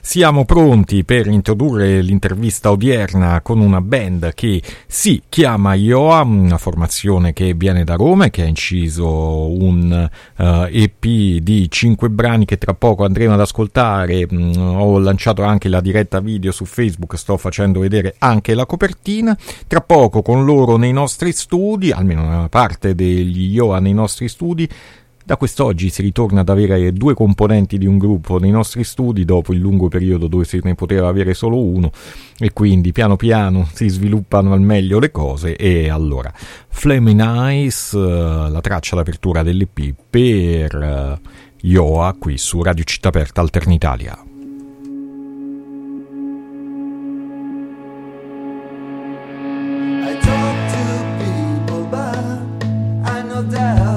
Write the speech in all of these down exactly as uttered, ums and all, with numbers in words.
siamo pronti per introdurre l'intervista odierna con una band che si chiama Ioa, una formazione che viene da Roma e che ha inciso un uh, E P di cinque brani che tra poco andremo ad ascoltare. Mm, ho lanciato anche la diretta video su Facebook, sto facendo vedere anche la copertina. Tra poco con loro nei nostri studi, almeno una parte degli Ioa nei nostri studi. Da quest'oggi si ritorna ad avere due componenti di un gruppo nei nostri studi dopo il lungo periodo dove se ne poteva avere solo uno, e quindi piano piano si sviluppano al meglio le cose. E allora Flaming Eyes, la traccia d'apertura dell'E P per Ioa qui su Radio Città Aperta Alternitalia. I talk to people, but I know that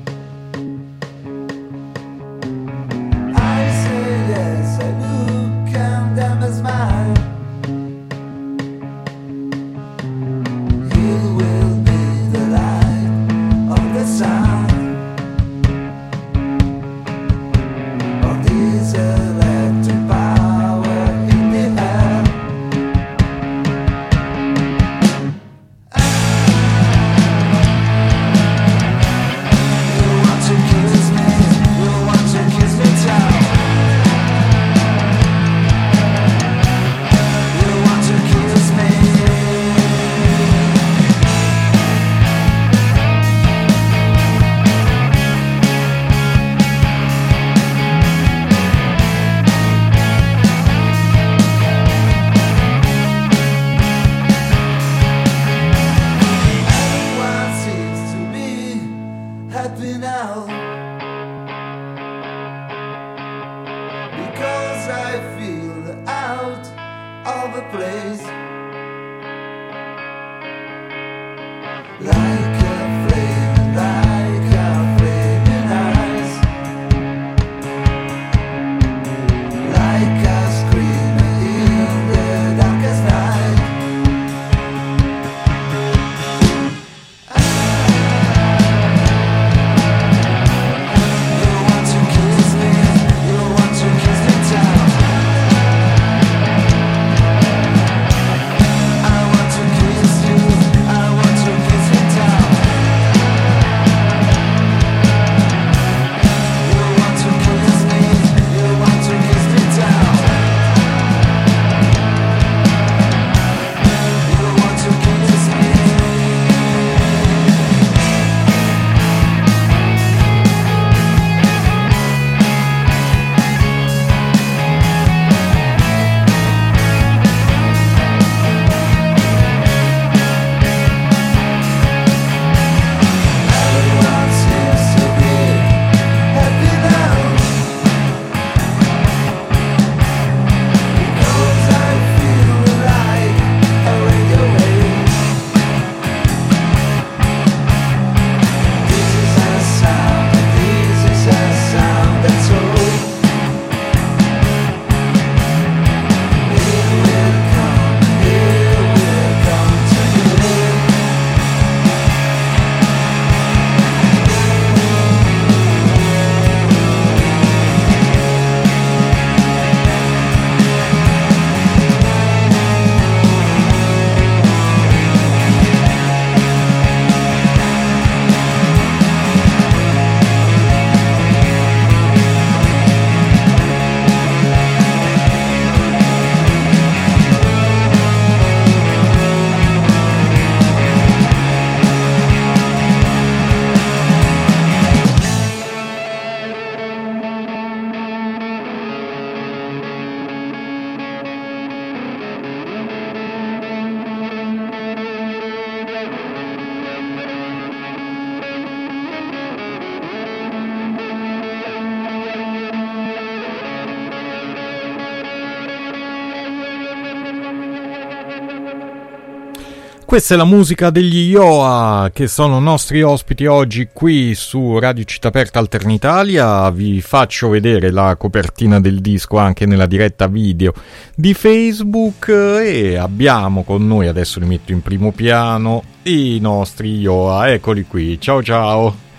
Questa è la musica degli Ioa, che sono nostri ospiti oggi qui su Radio Città Aperta Alternitalia. Vi faccio vedere la copertina del disco anche nella diretta video di Facebook, e abbiamo con noi, adesso li metto in primo piano, i nostri Ioa. Eccoli qui, ciao ciao.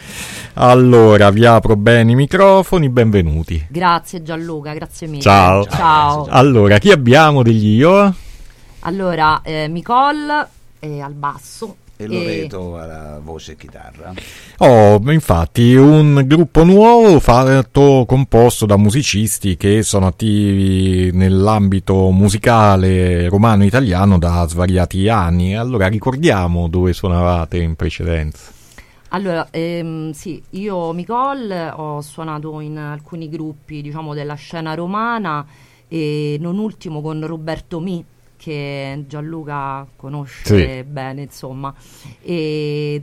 Allora, vi apro bene i microfoni, benvenuti. Grazie Gianluca, grazie mille. Ciao. Ciao. Allora, chi abbiamo degli Ioa? Allora, eh, Nicole eh, al basso. E Loreto alla voce e chitarra. Oh, infatti, un gruppo nuovo fatto, composto da musicisti che sono attivi nell'ambito musicale romano-italiano da svariati anni. Allora, ricordiamo dove suonavate in precedenza. Allora, ehm, sì, io Nicole ho suonato in alcuni gruppi, diciamo, della scena romana e non ultimo con Roberto Mi, che Gianluca conosce Sì. bene, insomma. E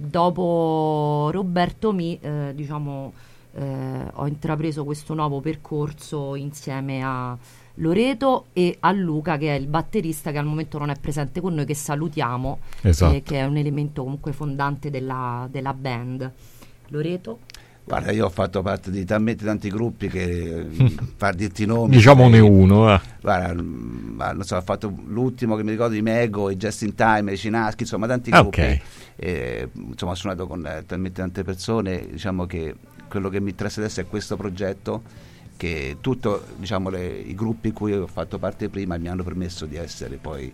dopo Roberto Mi, eh, diciamo, eh, ho intrapreso questo nuovo percorso insieme a Loreto e a Luca, che è il batterista che al momento non è presente con noi, che salutiamo, Esatto. eh, che è un elemento comunque fondante della, della band. Loreto? Guarda, io ho fatto parte di talmente tanti gruppi che far dirti i nomi. Diciamone eh, uno. Eh. Guarda, ma non so, ho fatto l'ultimo che mi ricordo di Mego, i Just in Time, i Cinaschi, insomma tanti Ah, gruppi. ok. E, insomma, ho suonato con eh, talmente tante persone, diciamo che quello che mi interessa adesso è questo progetto, che tutto, diciamo, le, i gruppi in cui ho fatto parte prima mi hanno permesso di essere poi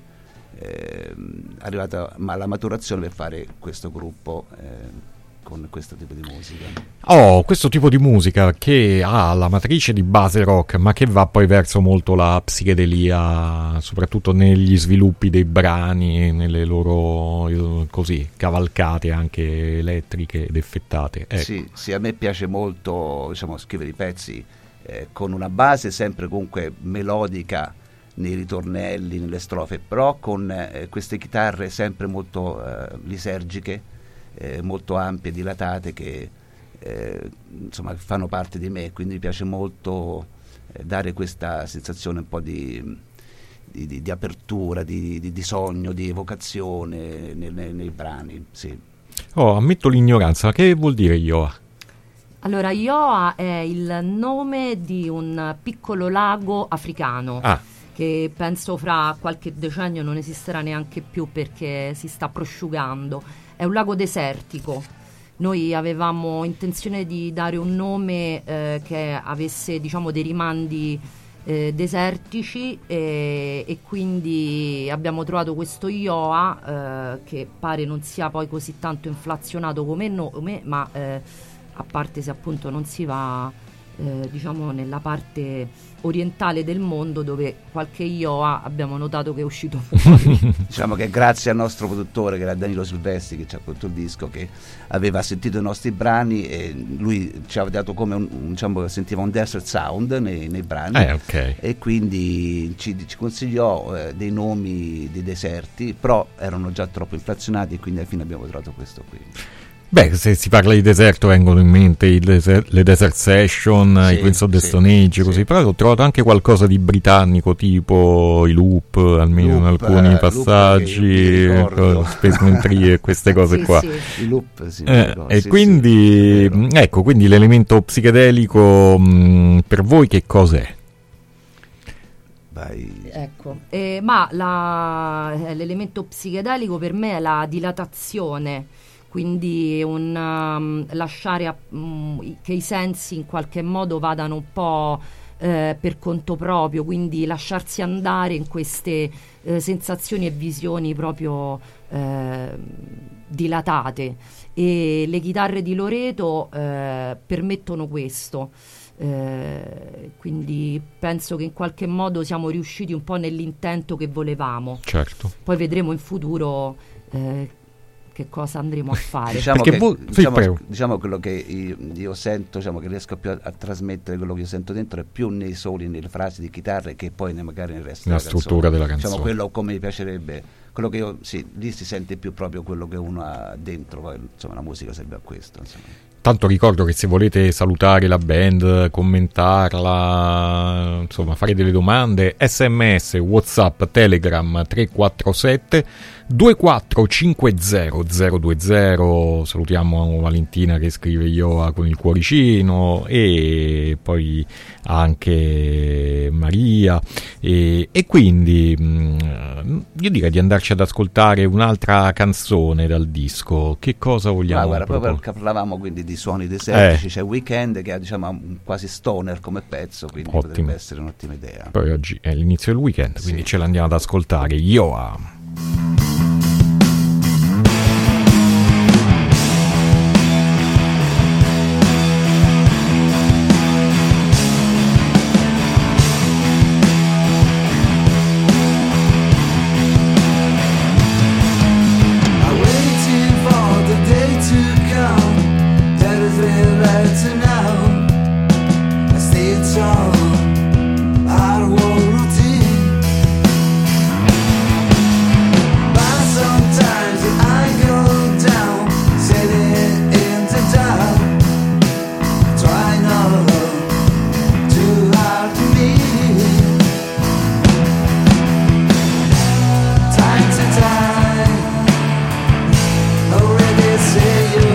eh, arrivato alla maturazione per fare questo gruppo eh, con questo tipo di musica. Oh, questo tipo di musica che ha la matrice di base rock, ma che va poi verso molto la psichedelia, soprattutto negli sviluppi dei brani, nelle loro eh, così cavalcate anche elettriche ed effettate. Ecco. Sì, sì, a me piace molto, diciamo, scrivere i pezzi eh, con una base sempre comunque melodica nei ritornelli, nelle strofe, però con eh, queste chitarre sempre molto eh, lisergiche, eh, molto ampie, dilatate, che eh, insomma fanno parte di me, quindi mi piace molto eh, dare questa sensazione un po' di, di, di, di apertura, di, di, di sogno, di evocazione nei, nei, nei brani, sì. Oh, ammetto l'ignoranza, che vuol dire Ioa? Allora, Ioa è il nome di un piccolo lago africano. Ah. Che penso fra qualche decennio non esisterà neanche più perché si sta prosciugando. È un lago desertico. Noi avevamo intenzione di dare un nome eh, che avesse, diciamo, dei rimandi eh, desertici e, e quindi abbiamo trovato questo Ioa eh, che pare non sia poi così tanto inflazionato come nome, ma eh, a parte se appunto non si va eh, diciamo nella parte orientale del mondo, dove qualche Ioa abbiamo notato che è uscito fuori. Diciamo che grazie al nostro produttore, che era Danilo Silvestri, che ci ha prodotto il disco, che aveva sentito i nostri brani e lui ci aveva dato come un, un diciamo, sentiva un desert sound nei, nei brani, Eh, ok. e quindi ci, ci consigliò eh, dei nomi di deserti, però erano già troppo inflazionati e quindi alla fine abbiamo trovato questo qui. Beh, se si parla di deserto vengono in mente il deser- le Desert Session, Sì, i Queens of the sì, Stone Age, così, sì. però ho trovato anche qualcosa di britannico, tipo i Loop, almeno in Loop, alcuni eh, Loop passaggi, che io mi ricordo. eh, Space Mentry e queste cose Sì, qua. sì. I loop, sì, Eh, ricordo, e sì, quindi, sì, è vero. ecco, quindi l'elemento psichedelico mh, per voi che cos'è? Vai. Ecco, eh, ma la- eh, l'elemento psichedelico per me è la dilatazione, quindi un um, lasciare a- mm, i- che i sensi in qualche modo vadano un po' eh, per conto proprio, quindi lasciarsi andare in queste eh, sensazioni e visioni proprio eh, dilatate, e le chitarre di Loreto eh, permettono questo. Eh, quindi penso che in qualche modo siamo riusciti un po' nell'intento che volevamo. Certo. Poi vedremo in futuro eh, che cosa andremo a fare. Diciamo Perché che, voi- sì, diciamo, prego. diciamo quello che io, io sento, diciamo che riesco più a, a trasmettere quello che io sento dentro è più nei soli, nelle frasi di chitarre, che poi ne- magari nel resto La della struttura canzone. della Diciamo canzone. quello come mi piacerebbe, quello che io, sì, lì si sente più proprio quello che uno ha dentro, poi insomma la musica serve a questo, insomma. Tanto ricordo che se volete salutare la band, commentarla, insomma fare delle domande, sms, whatsapp, telegram tre quattro sette due quattro cinque zero zero due zero. Salutiamo Valentina che scrive Ioa con il cuoricino, e poi anche Maria, e, e quindi mh, io direi di andare andarci ad ascoltare un'altra canzone dal disco, che cosa vogliamo Ah, guarda, proprio proporre? perché parlavamo quindi di suoni desertici, Eh. c'è Weekend che ha diciamo un quasi stoner come pezzo, quindi Ottimo. potrebbe essere un'ottima idea. Poi oggi è l'inizio del weekend, quindi Sì. ce l'andiamo ad ascoltare. Yoa. I'm waiting for the day to come. That is real right to now. I stay tall, our world routine. But sometimes I go down, sitting in the dark. Try not too hard to me. Time to time. Already see you.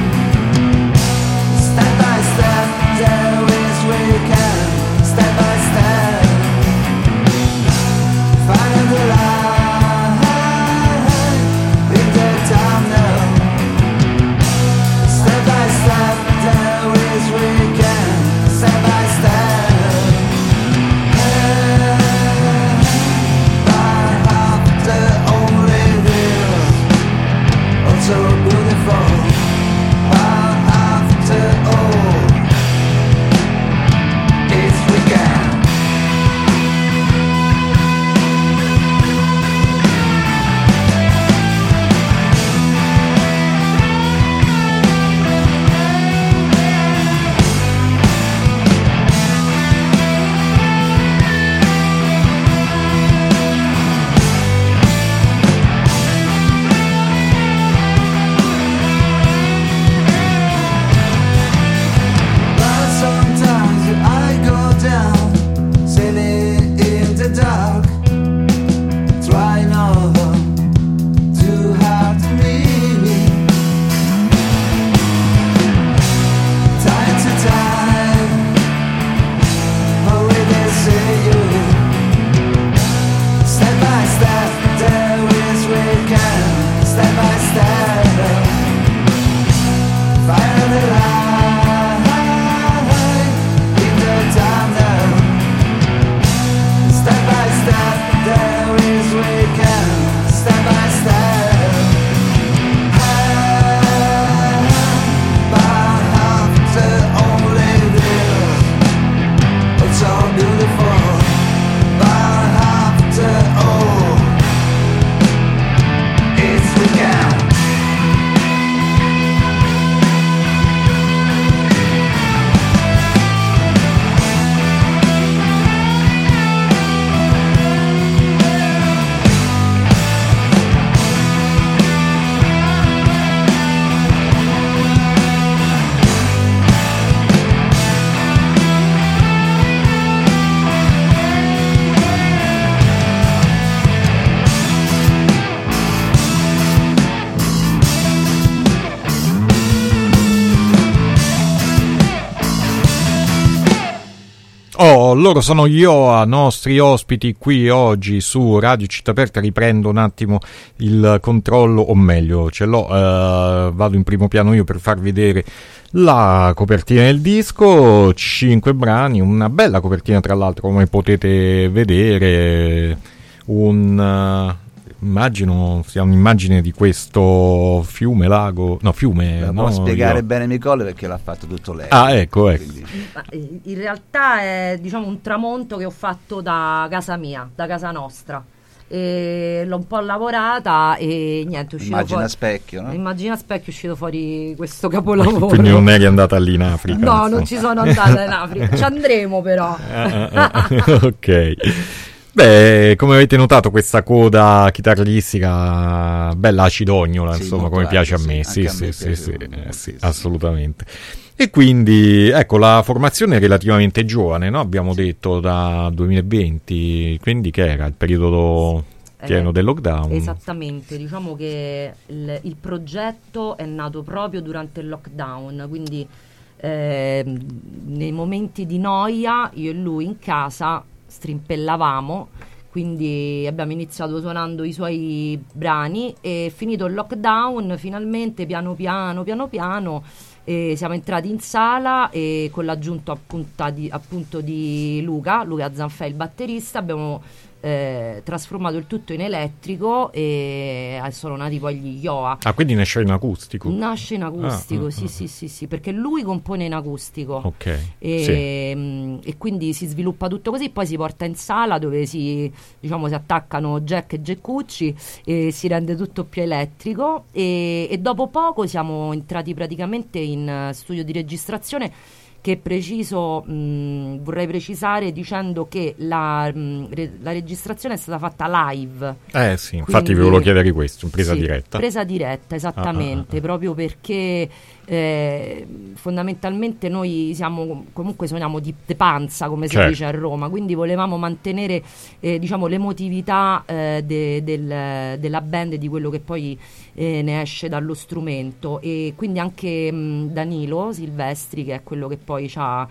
Step by step, there is where you can. Step by step, find the light in the tunnel. Step by step, there is where you can. Step by step, I have the only real. Oh, so beautiful, but after all, it's weekend. But sometimes I go down, sailing in the dark. Try not too hard to me. Time to time, already see you. Step by step, there is we can. Step by step, find the light in the tunnel. Step by step, there is we can. Step by step, but after only this, it's so beautiful. But after all, it's weekend. Oh, loro sono Yoa, nostri ospiti qui oggi su Radio Città Aperta. Riprendo un attimo il controllo, o meglio, ce l'ho, eh, vado in primo piano io per far vedere la copertina del disco, cinque brani, una bella copertina tra l'altro, come potete vedere, un... eh, immagino sia un'immagine di questo fiume, lago, no fiume, La no, può spiegare io- bene Nicole perché l'ha fatto tutto lei. Ah, ecco, ecco. Quindi- Ma, eh, in realtà è diciamo un tramonto che ho fatto da casa mia, da casa nostra. E l'ho un po' lavorata e niente, è uscito Immagina fuori. specchio, no? Immagina specchio, è uscito fuori questo capolavoro. Quindi non eri andata lì in Africa? No, insomma. non ci sono andata in Africa. Ci andremo però. Ah, ah, ah, ok. Beh, come avete notato, questa coda chitarristica bella acidognola, Sì, insomma, molto come piace a acido, me. sì, Sì, anche a sì, me sì, piace sì, eh, sì, moltissimo. assolutamente. E quindi, ecco, la formazione è relativamente giovane, no? Abbiamo detto da duemilaventi, quindi che era il periodo pieno Eh, del lockdown. Esattamente, diciamo che il, il progetto è nato proprio durante il lockdown, quindi ehm, nei momenti di noia io e lui in casa strimpellavamo, quindi abbiamo iniziato suonando i suoi brani e finito il lockdown finalmente piano piano piano piano e siamo entrati in sala e con l'aggiunto appunto di, appunto di Luca Luca Zanfè, il batterista, abbiamo eh, trasformato il tutto in elettrico e sono nati poi gli Ioa. Ah, quindi nasce in acustico? Nasce in acustico, ah, sì, ah, sì, sì, sì, perché lui compone in acustico. Ok. E, sì. mh, e quindi si sviluppa tutto così, poi si porta in sala dove si, diciamo, si attaccano jack e jackucci e si rende tutto più elettrico e, e dopo poco siamo entrati praticamente in uh, studio di registrazione, che preciso, mh, vorrei precisare dicendo che la, mh, re, la registrazione è stata fatta live. Eh sì, infatti quindi, vi volevo chiedere questo, presa sì, diretta. Presa diretta, esattamente, ah, ah, ah. proprio perché eh, fondamentalmente noi siamo, comunque suoniamo di, de panza, come si certo. dice a Roma, quindi volevamo mantenere eh, diciamo l'emotività eh, de, del, della band, di quello che poi eh, ne esce dallo strumento, e quindi anche mh, Danilo Silvestri, che è quello che poi ci ha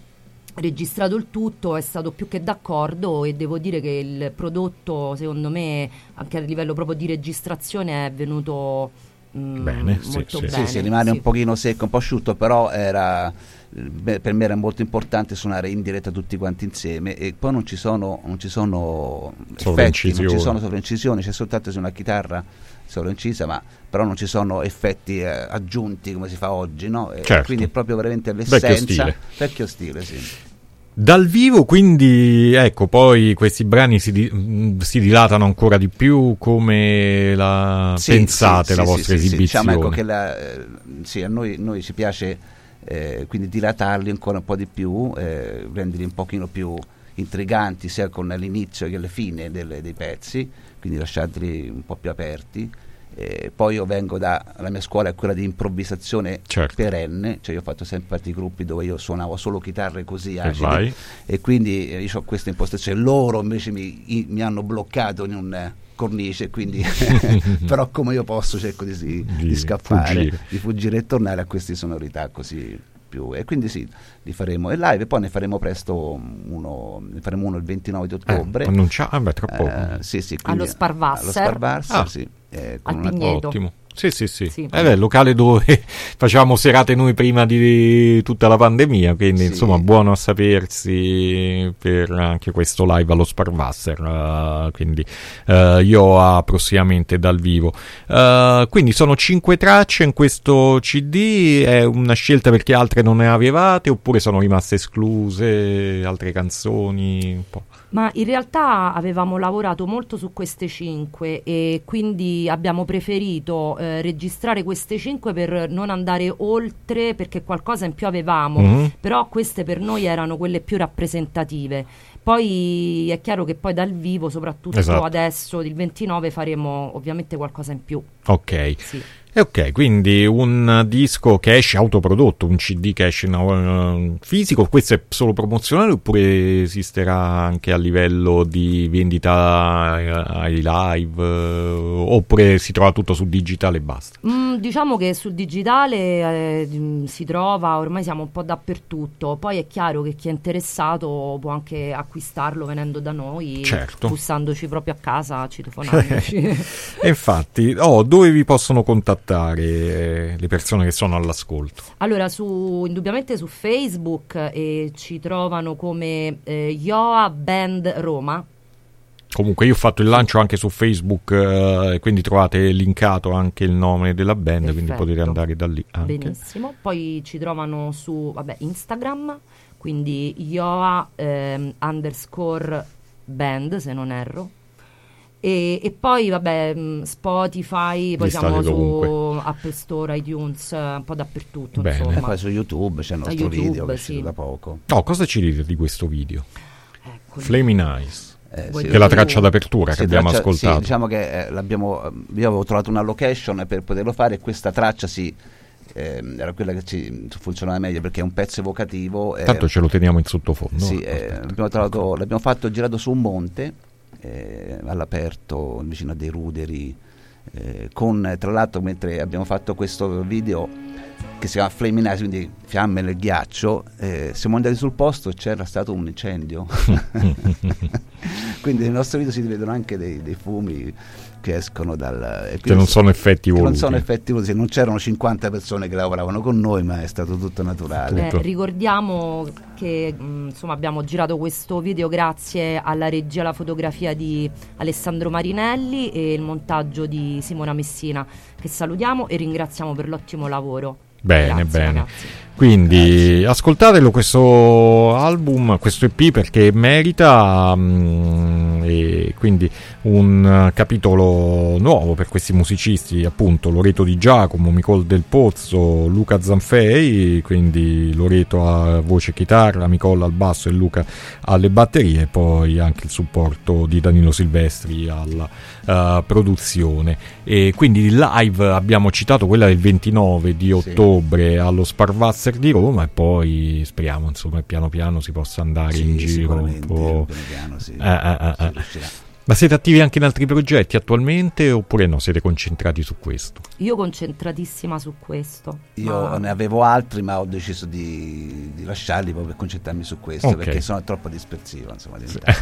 registrato il tutto, è stato più che d'accordo, e devo dire che il prodotto, secondo me, anche a livello proprio di registrazione, è venuto mm, bene, molto sì, bene. Sì, sì, rimane sì. un pochino secco, un po' asciutto, però era, beh, per me era molto importante suonare in diretta tutti quanti insieme, e poi non ci sono, non ci sono effetti, non ci sono sovraincisioni, c'è soltanto una chitarra sovraincisa, ma però non ci sono effetti eh, aggiunti come si fa oggi, no? E certo. quindi è proprio veramente l'essenza. Vecchio stile. Vecchio stile, sì. Dal vivo, quindi, ecco, poi questi brani si, di, si dilatano ancora di più. Come la sì, pensate sì, la sì, vostra sì, esibizione? Sì, diciamo, ecco che la, eh, sì, a noi, noi ci piace eh, quindi dilatarli ancora un po' di più, eh, renderli un pochino più intriganti sia con l'inizio che la fine delle, dei pezzi, quindi lasciarli un po' più aperti. Eh, poi io vengo da, la mia scuola è quella di improvvisazione certo. perenne, cioè io ho fatto sempre parte di gruppi dove io suonavo solo chitarre così acide, e, e quindi eh, io ho questa impostazione. Loro invece mi, i, mi hanno bloccato in un eh, cornice, quindi però come io posso cerco di, di, di scappare, fuggire. di fuggire e tornare a queste sonorità così più, e quindi sì, li faremo e live, e poi ne faremo presto uno, ne faremo uno il ventinove di ottobre, eh, annuncia- ah, beh, tra poco. Eh, sì, sì, allo Sparvasser, allo Sparvasser ah. sì, eh, al con Pigneto. Ottimo. Sì, sì, sì. sì. È il locale dove facevamo serate noi prima di tutta la pandemia, quindi sì. insomma buono a sapersi per anche questo live allo Sparvasser, uh, quindi uh, io a prossimamente dal vivo. Uh, quindi sono cinque tracce in questo C D, è una scelta perché altre non ne avevate, oppure sono rimaste escluse altre canzoni? Un po'. Ma in realtà avevamo lavorato molto su queste cinque, e quindi abbiamo preferito eh, registrare queste cinque per non andare oltre, perché qualcosa in più avevamo, mm-hmm. però queste per noi erano quelle più rappresentative. Poi è chiaro che poi dal vivo, soprattutto esatto. adesso il ventinove, faremo ovviamente qualcosa in più. Ok. Sì. E ok, quindi un disco che esce autoprodotto, un C D che esce in uh, fisico, questo è solo promozionale oppure esisterà anche a livello di vendita ai live, uh, oppure si trova tutto su digitale e basta? Mm, diciamo che sul digitale eh, si trova, ormai siamo un po' dappertutto, poi è chiaro che chi è interessato può anche acquistarlo venendo da noi, certo. bussandoci proprio a casa, citofonandoci. E infatti, oh, dove vi possono contattare le persone che sono all'ascolto? Allora, su, indubbiamente su Facebook eh, ci trovano come eh, Ioa Band Roma. Comunque io ho fatto il lancio anche su Facebook, eh, quindi trovate linkato anche il nome della band. Perfetto. Quindi potete andare da lì anche. Benissimo. Poi ci trovano su vabbè, Instagram, quindi Ioa ehm, underscore band, se non erro. E, e poi vabbè, Spotify, poi siamo su dovunque. Apple Store, iTunes, un po' dappertutto. Bene. Insomma. E poi su YouTube c'è il nostro YouTube, video che è uscito sì. da poco. No, cosa ci dite di questo video? Ecco. Flaming Eyes, eh, sì. che è la traccia d'apertura sì, che abbiamo traccia, ascoltato. Sì, diciamo che eh, l'abbiamo, io avevo trovato una location per poterlo fare, e questa traccia sì, eh, era quella che ci funzionava meglio perché è un pezzo evocativo. Tanto eh, ce lo teniamo in sottofondo. Sì, eh, l'abbiamo, trovato, l'abbiamo fatto girato su un monte. Eh, all'aperto vicino a dei ruderi, eh, con tra l'altro mentre abbiamo fatto questo video che si chiama Flaming Ice, quindi fiamme nel ghiaccio. Eh, siamo andati sul posto e c'era stato un incendio. Quindi nel nostro video si vedono anche dei, dei fumi che escono dal... Che non sono effetti che voluti. non sono effetti voluti, non c'erano cinquanta persone che lavoravano con noi, ma è stato tutto naturale. Eh, ricordiamo che mh, insomma abbiamo girato questo video grazie alla regia e alla fotografia di Alessandro Marinelli e il montaggio di Simona Messina, che salutiamo e ringraziamo per l'ottimo lavoro. Bene, Grazie, bene. ragazzi. Quindi Grazie. Ascoltatelo questo album, questo E P, perché merita, mh, e quindi un uh, capitolo nuovo per questi musicisti, appunto Loreto Di Giacomo, Micol Del Pozzo, Luca Zanfei, quindi Loreto a voce e chitarra, Micol al basso e Luca alle batterie, e poi anche il supporto di Danilo Silvestri alla uh, produzione. E quindi live abbiamo citato quella del ventinove di ottobre, sì, allo Sparvazzer di Roma, e poi speriamo insomma piano piano si possa andare sì, in giro un po'. Piano piano, sì, eh, eh, eh, eh. Ma siete attivi anche in altri progetti attualmente oppure no? Siete concentrati su questo? Io concentratissima su questo. Io ma... ne avevo altri, ma ho deciso di, di lasciarli proprio per concentrarmi su questo, okay, perché sono troppo dispersivo, insomma,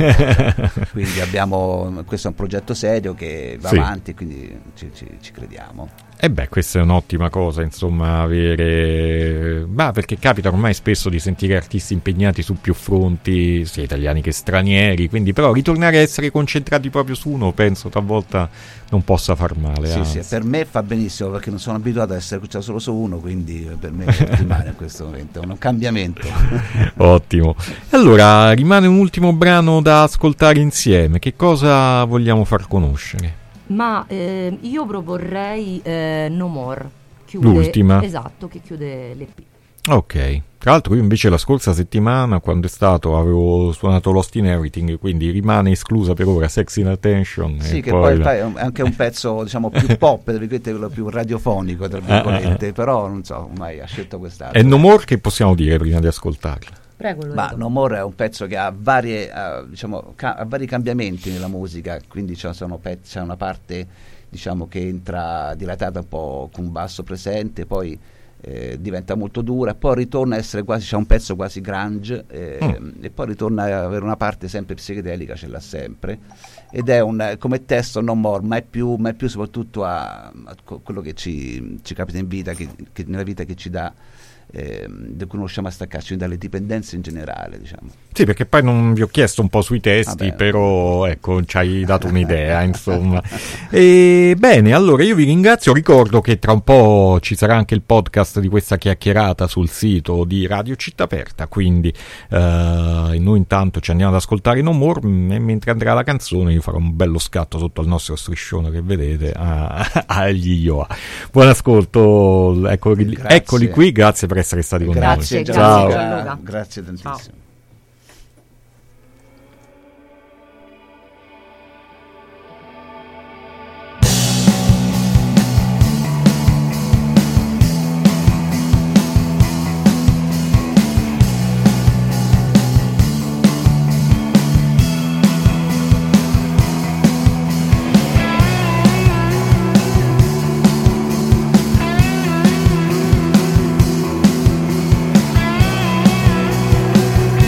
quindi abbiamo, questo è un progetto serio che va, sì, avanti, quindi ci, ci, ci crediamo. E beh, questa è un'ottima cosa, insomma, avere... Ma perché capita ormai spesso di sentire artisti impegnati su più fronti, sia italiani che stranieri, quindi però ritornare a essere concentrati proprio su uno, penso talvolta non possa far male. Sì, anzi. sì, per me fa benissimo, perché non sono abituato ad essere concentrato solo su uno, quindi per me è ottimale in questo momento, è un cambiamento. Ottimo. Allora, rimane un ultimo brano da ascoltare insieme, che cosa vogliamo far conoscere? Ma eh, io proporrei eh, No More, chiude, l'ultima, esatto, che chiude l'E P. Ok, tra l'altro io invece la scorsa settimana, quando è stato, avevo suonato Lost in Everything, quindi rimane esclusa per ora Sex in Attention. Sì, e che poi, poi è anche un pezzo, diciamo, più pop, tra virgolette, quello più radiofonico, tra virgolette, eh, eh, però non so, mai ha scelto quest'altro. E No More che possiamo dire prima di ascoltarla? Prego, Ma No More è un pezzo che ha varie, uh, diciamo, ca- ha vari cambiamenti nella musica, quindi c'è, sono pezzi, c'è una parte, diciamo, che entra dilatata un po' con un basso presente, poi eh, diventa molto dura, poi ritorna a essere quasi, c'è un pezzo quasi grunge, eh, mm. e poi ritorna a avere una parte sempre psichedelica, ce l'ha sempre, ed è un, come testo No More, ma è più, ma è più soprattutto a, a quello che ci, ci capita in vita, che, che nella vita che ci dà, Eh, da cui non riusciamo a staccarci, dalle dipendenze in generale, diciamo. Sì, perché poi non vi ho chiesto un po' sui testi, Vabbè, però ecco, ci hai dato un'idea, insomma. E, bene, allora io vi ringrazio, ricordo che tra un po' ci sarà anche il podcast di questa chiacchierata sul sito di Radio Città Aperta, quindi eh, noi intanto ci andiamo ad ascoltare No More, e mentre andrà la canzone io farò un bello scatto sotto al nostro striscione che vedete agli Ioa. Buon ascolto, eccoli, eccoli qui, grazie per essere stati con grazie, noi. Grazie, Ciao. Gianluca. Grazie tantissimo. Ciao. Thank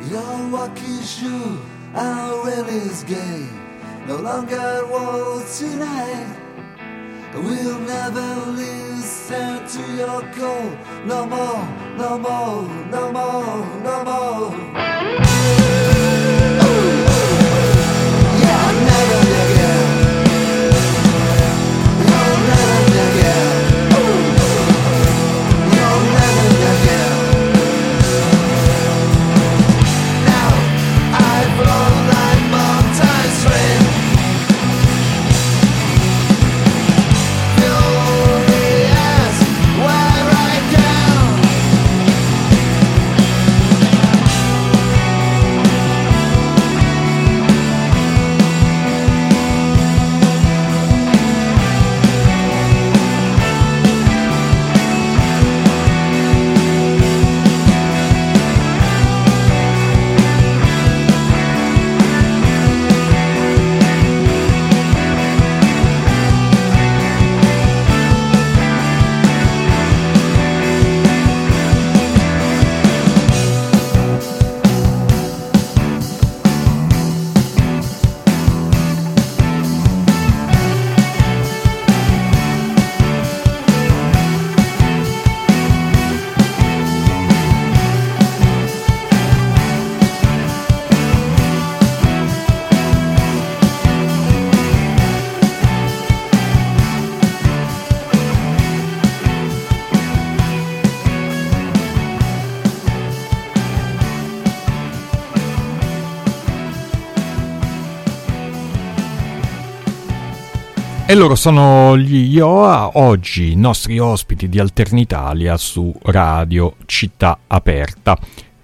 Your wacky shoe, our is gay. No longer walk tonight. We'll never listen to your call. No more, no more, no more, no more. Yeah, never again. You'll never again. You'll never again. Now I flow like mountain stream. Furious where I can. E loro sono gli Ioa, oggi i nostri ospiti di Alternitalia su Radio Città Aperta.